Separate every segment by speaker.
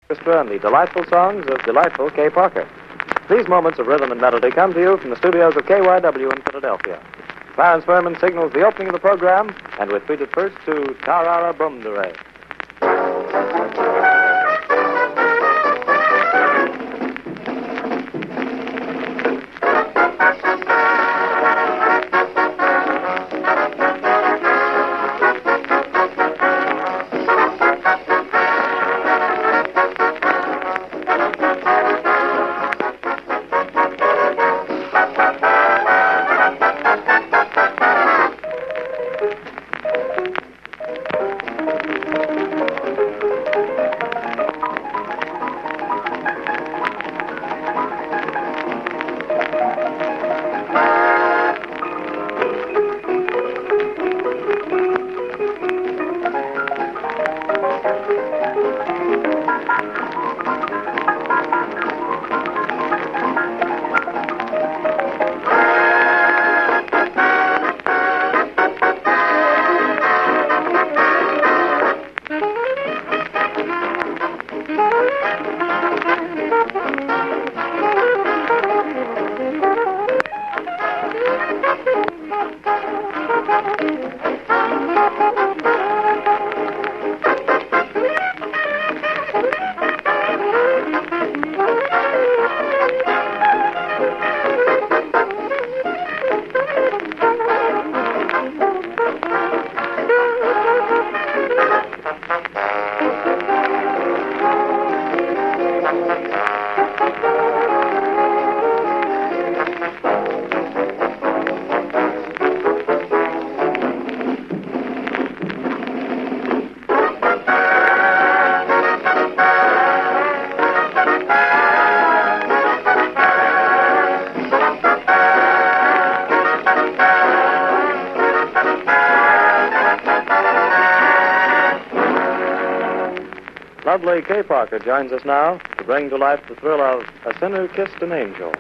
Speaker 1: orchestra and the delightful songs of delightful Kay Parker. These moments of rhythm and melody come to you from the studios of KYW in Philadelphia. Clarence Furman signals the opening of the program, and we're treated first to Tarara Bumdere. Lovely Kay Parker joins us now to bring to life the thrill of A Sinner Kissed an Angel.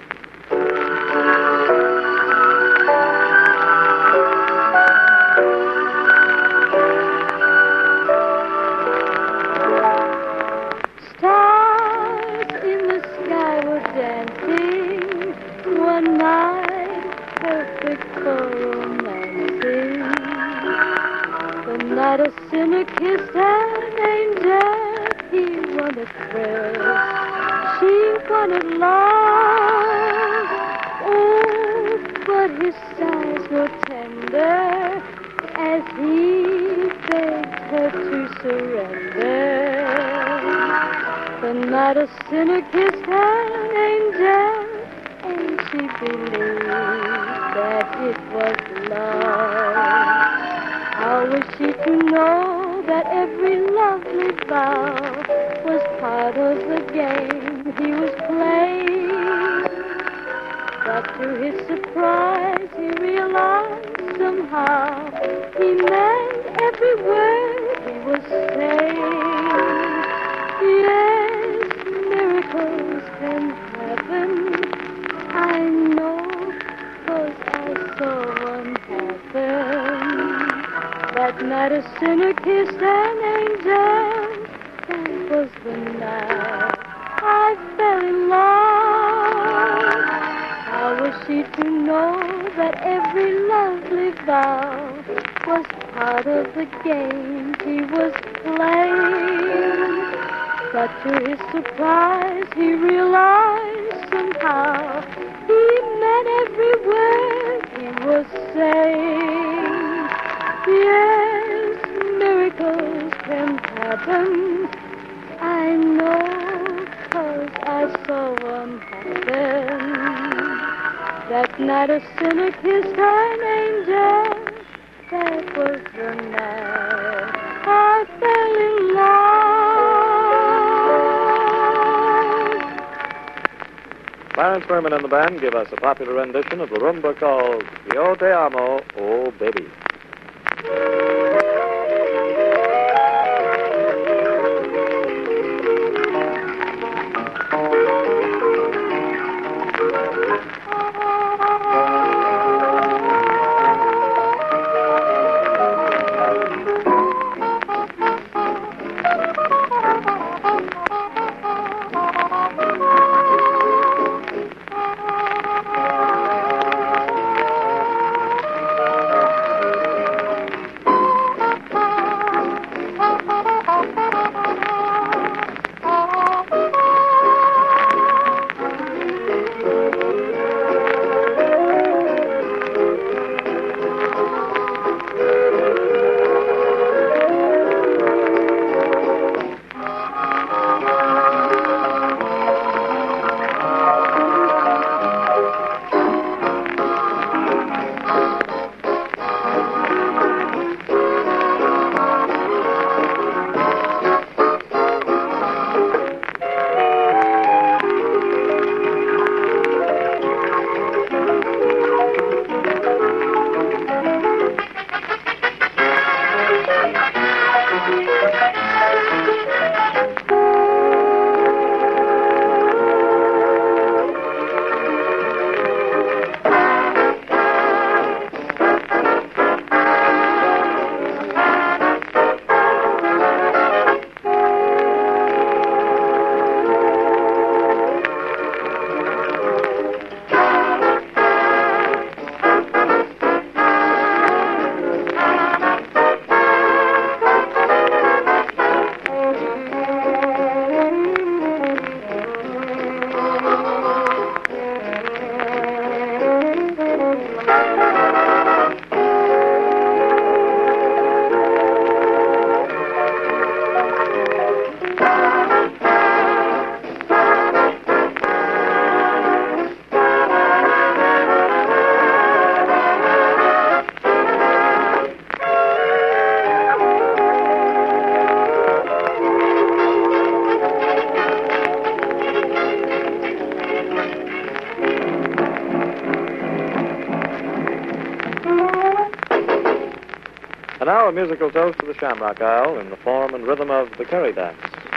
Speaker 2: Stars in the sky were dancing one night, perfect for romancing. The night a sinner kissed an angel. He wanted thrill, she wanted love. Oh, but his sighs were tender as he begged her to surrender. The night a sinner kissed an angel, and she believed that it was love. How was she to know that every lovely vow was part of the game he was playing? But to his surprise, he realized somehow he meant every word he was saying. Yes, miracles can happen, I know, 'cause I saw one happen. That night a sinner kissed an angel. That was the night I fell in love. How was she to know that every lovely vow was part of the game he was playing? But to his surprise, he realized somehow he meant every word he was saying. Yes, miracles can happen, I know, 'cause I saw one happen. That night a sinner kissed an angel. That was the night I fell in love.
Speaker 1: Clarence Furman and the band give us a popular rendition of the rumba called Yo Te Amo, Oh Baby. a musical toast to the Shamrock Isle in the form and rhythm of the Kerry Dance.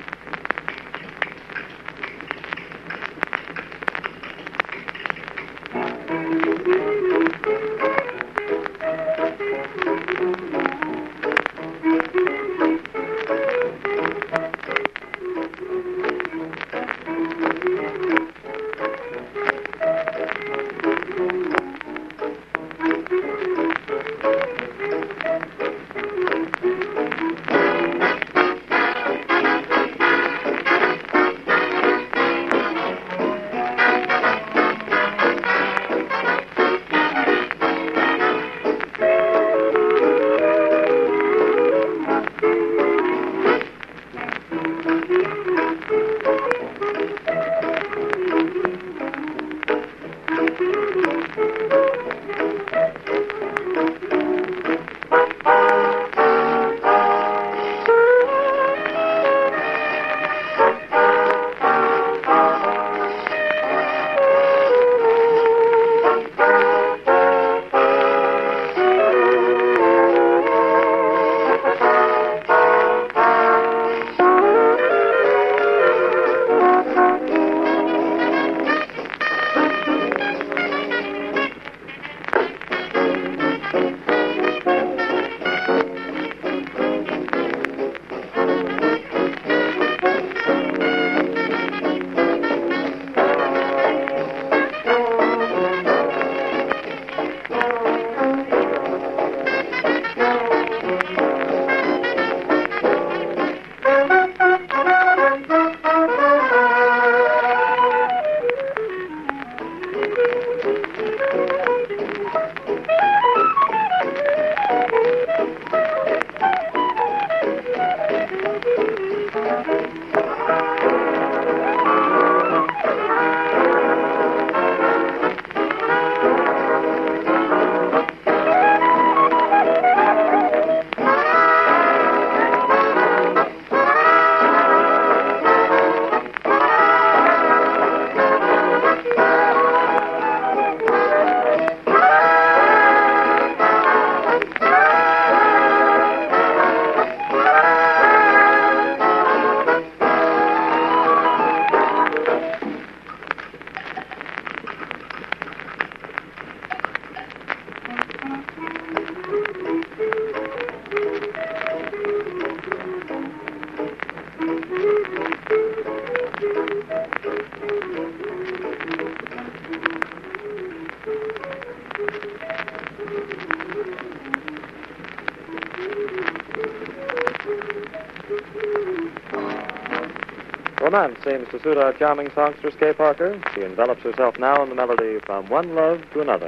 Speaker 1: Romance seems to suit our charming songstress, Kay Parker. She envelops herself now in the melody From One Love to Another.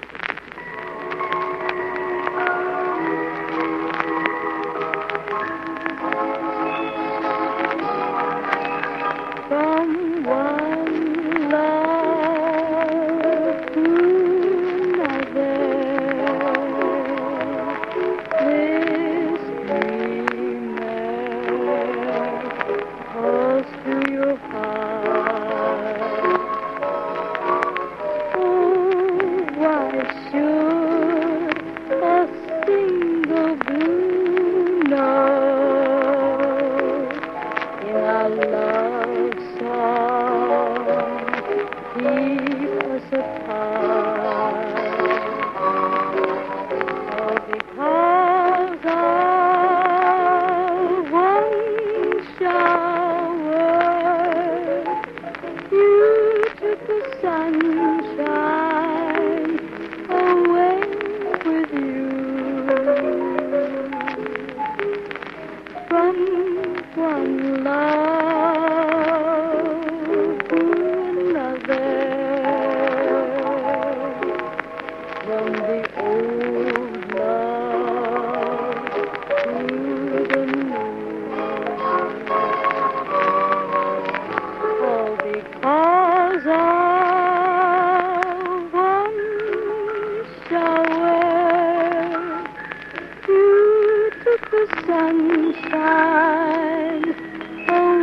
Speaker 2: From one love to another, this dreamer calls to your heart. Oh, why should a single blue note in our love song keep us apart? Oh, because of one shower, you took the sunshine away with you. From one love to another, from the old love to the new, all because of one shower. You took the sunshine away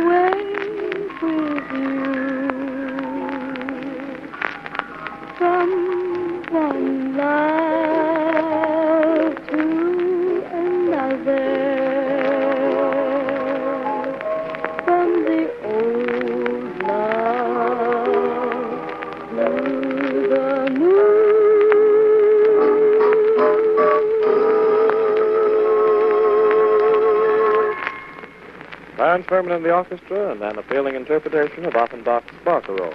Speaker 1: Furman and the orchestra and an appealing interpretation of Offenbach's Barcarolle.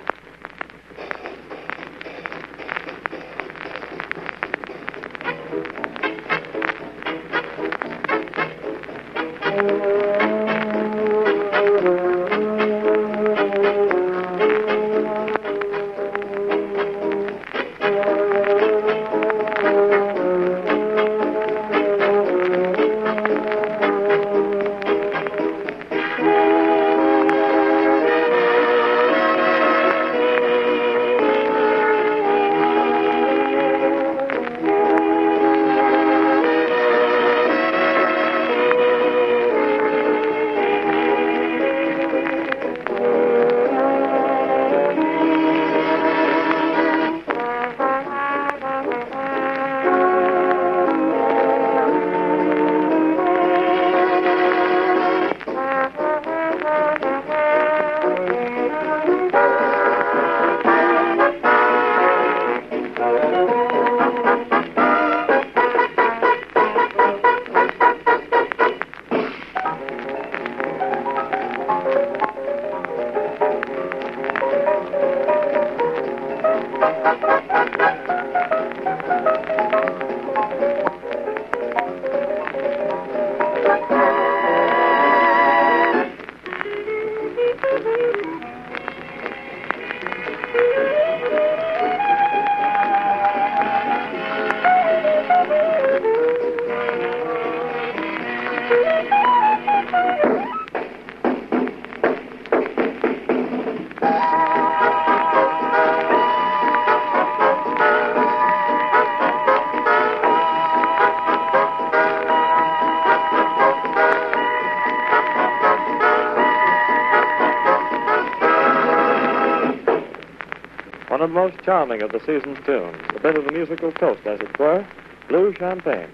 Speaker 1: One of the most charming of the season's tunes, a bit of the musical toast, as it were, Blue Champagne.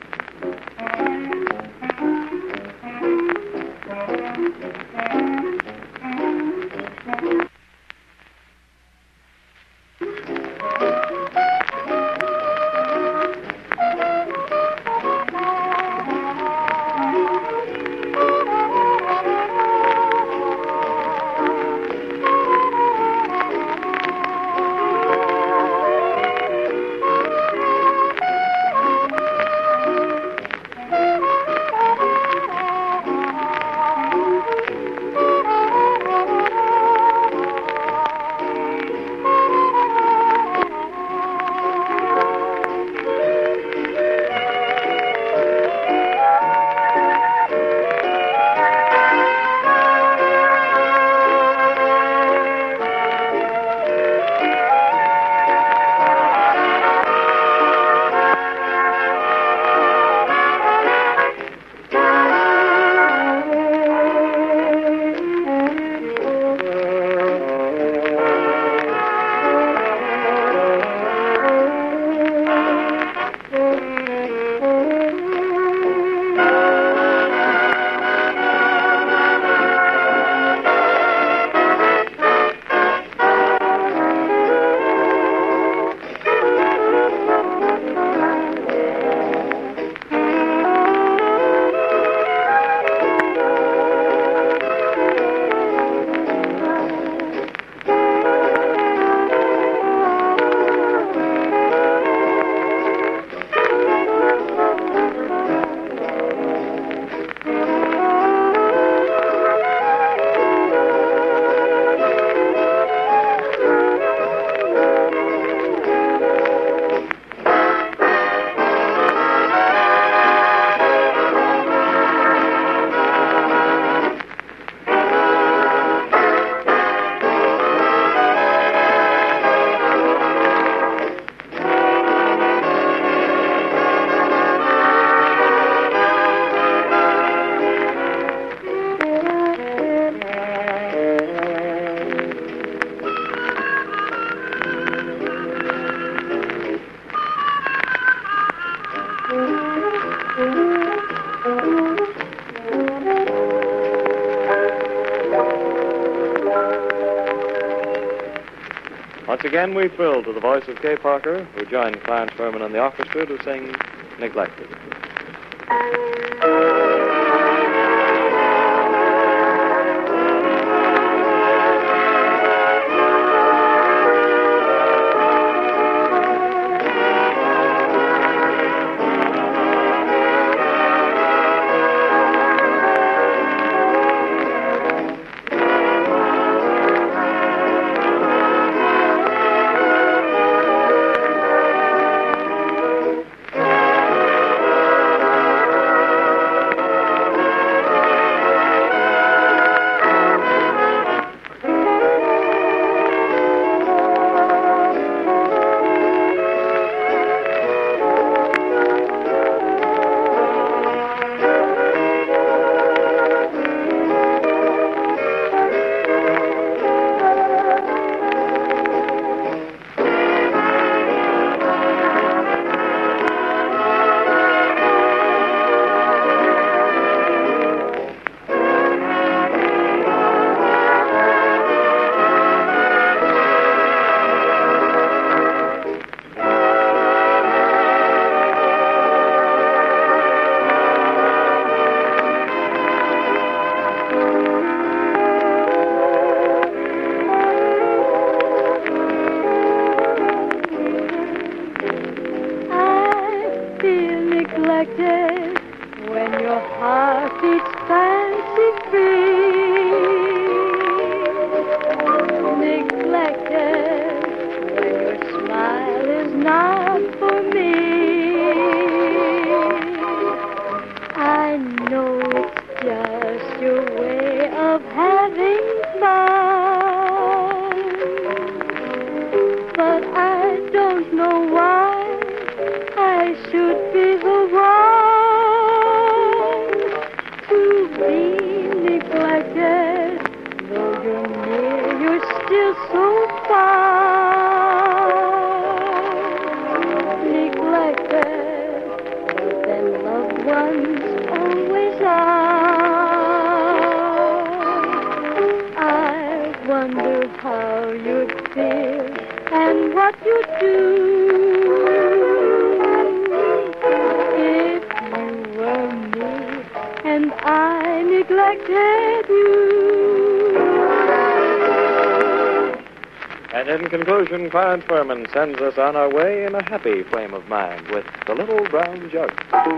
Speaker 1: Once again, we thrill to the voice of Kay Parker, who joined Clarence Furman and the orchestra to sing Neglected.
Speaker 2: wonder how you'd feel and what you'd do if you were me and I neglected you.
Speaker 1: And in conclusion, Clarence Furman sends us on our way in a happy frame of mind with The Little Brown Jug.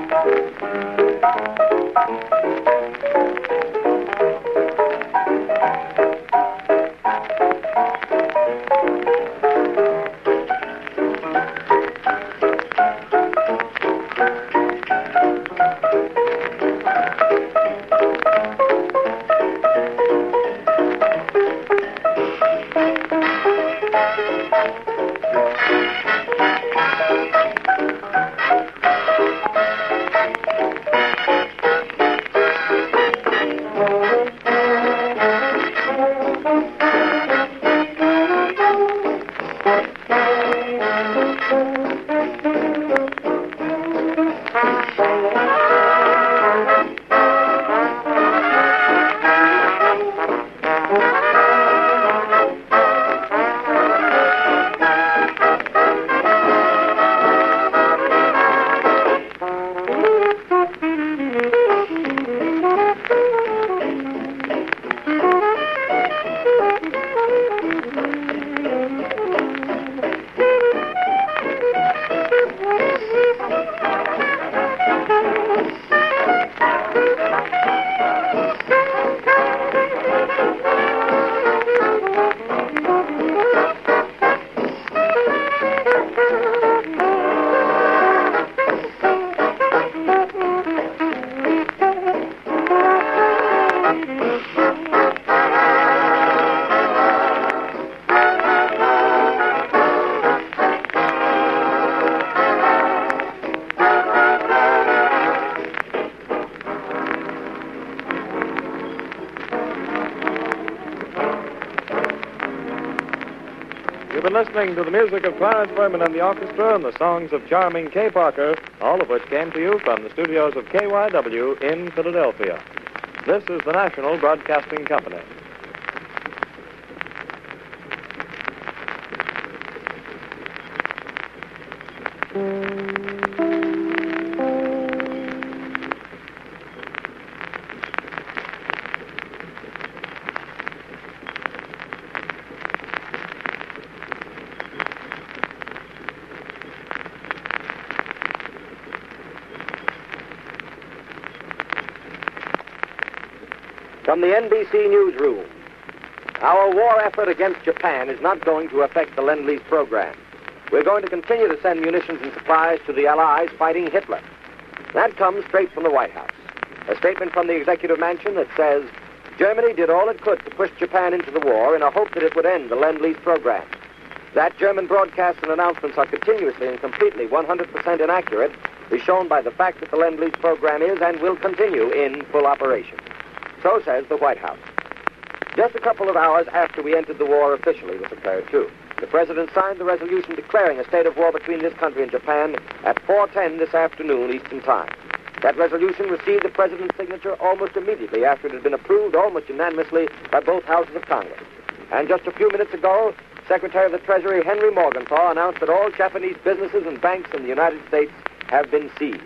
Speaker 1: You've been listening to the music of Clarence Furman and the orchestra and the songs of charming Kay Parker, all of which came to you from the studios of KYW in Philadelphia. This is the National Broadcasting Company.
Speaker 3: From the NBC newsroom, our war effort against Japan is not going to affect the Lend-Lease program. We're going to continue to send munitions and supplies to the Allies fighting Hitler. That comes straight from the White House. A statement from the Executive Mansion that says, Germany did all it could to push Japan into the war in a hope that it would end the Lend-Lease program. That German broadcasts and announcements are continuously and completely 100% inaccurate is shown by the fact that the Lend-Lease program is and will continue in full operation. So says the White House. Just a couple of hours after we entered the war officially was declared, too. The President signed the resolution declaring a state of war between this country and Japan at 4:10 this afternoon Eastern Time. That resolution received the President's signature almost immediately after it had been approved almost unanimously by both houses of Congress. And just a few minutes ago, Secretary of the Treasury Henry Morgenthau announced that all Japanese businesses and banks in the United States have been seized.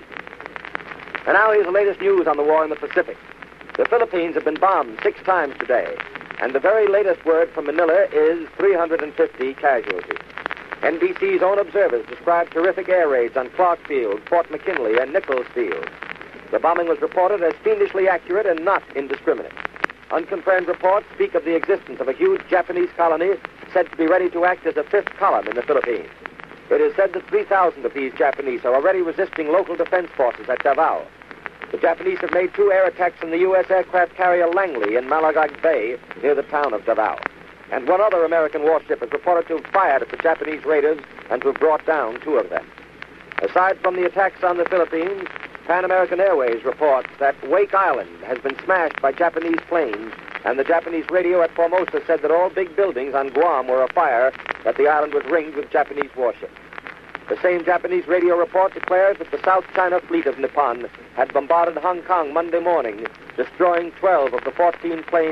Speaker 3: And now here's the latest news on the war in the Pacific. The Philippines have been bombed 6 times today, and the very latest word from Manila is 350 casualties. NBC's own observers described terrific air raids on Clark Field, Fort McKinley, and Nichols Field. The bombing was reported as fiendishly accurate and not indiscriminate. Unconfirmed reports speak of the existence of a huge Japanese colony said to be ready to act as a 5th column in the Philippines. It is said that 3,000 of these Japanese are already resisting local defense forces at Davao. The Japanese have made 2 air attacks on the U.S. aircraft carrier Langley in Malagag Bay near the town of Davao. And 1 other American warship is reported to have fired at the Japanese raiders and to have brought down 2 of them. Aside from the attacks on the Philippines, Pan American Airways reports that Wake Island has been smashed by Japanese planes, and the Japanese radio at Formosa said that all big buildings on Guam were afire, that the island was ringed with Japanese warships. The same Japanese radio report declares that the South China Fleet of Nippon had bombarded Hong Kong Monday morning, destroying 12 of the 14 planes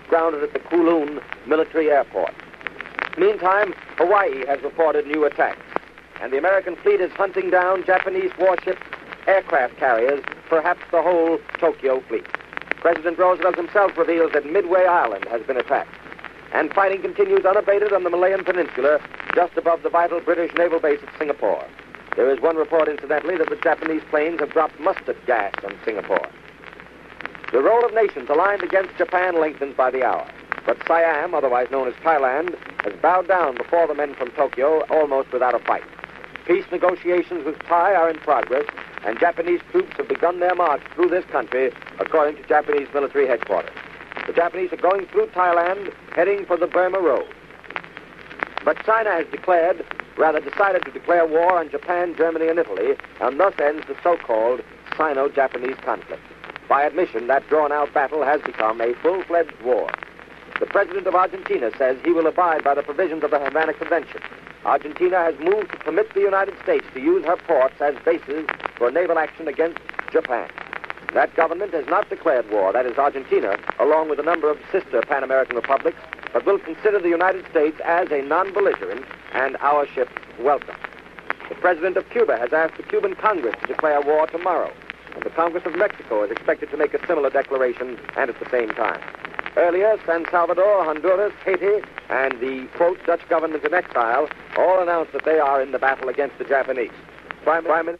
Speaker 3: grounded at the Kowloon military airport. Meantime, Hawaii has reported new attacks, and the American fleet is hunting down Japanese warships, aircraft carriers, perhaps the whole Tokyo fleet. President Roosevelt himself reveals that Midway Island has been attacked, and fighting continues unabated on the Malayan Peninsula, just above the vital British naval base at Singapore. There is one report, incidentally, that the Japanese planes have dropped mustard gas on Singapore. The role of nations aligned against Japan lengthens by the hour, but Siam, otherwise known as Thailand, has bowed down before the men from Tokyo almost without a fight. Peace negotiations with Thai are in progress, and Japanese troops have begun their march through this country, according to Japanese military headquarters. The Japanese are going through Thailand, heading for the Burma Road. But China has decided to declare war on Japan, Germany, and Italy, and thus ends the so-called Sino-Japanese conflict. By admission, that drawn-out battle has become a full-fledged war. The president of Argentina says he will abide by the provisions of the Havana Convention. Argentina has moved to permit the United States to use her ports as bases for naval action against Japan. That government has not declared war, that is Argentina, along with a number of sister Pan-American republics, but will consider the United States as a non-belligerent and our ships welcome. The president of Cuba has asked the Cuban Congress to declare war tomorrow, and the Congress of Mexico is expected to make a similar declaration and at the same time. Earlier, San Salvador, Honduras, Haiti, and the, quote, Dutch government in exile all announced that they are in the battle against the Japanese. Prime Minister...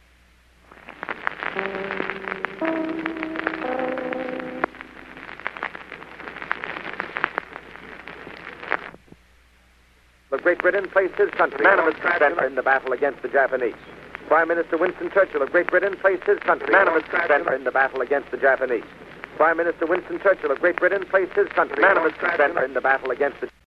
Speaker 3: Great Britain placed his country in the battle against the Japanese. Prime Minister Winston Churchill of Great Britain placed his country in the battle against the Japanese. Prime Minister Winston Churchill of Great Britain placed his country in the battle against the